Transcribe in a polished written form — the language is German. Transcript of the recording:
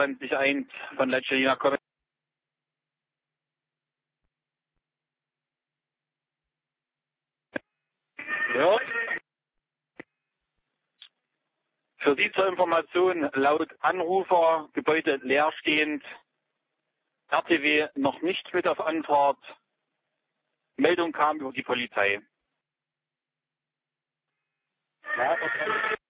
2021 von Leccelina kommen. Ja. Für Sie zur Information, laut Anrufer, Gebäude leerstehend, RTW noch nicht mit auf Anfahrt, Meldung kam über die Polizei. Ja,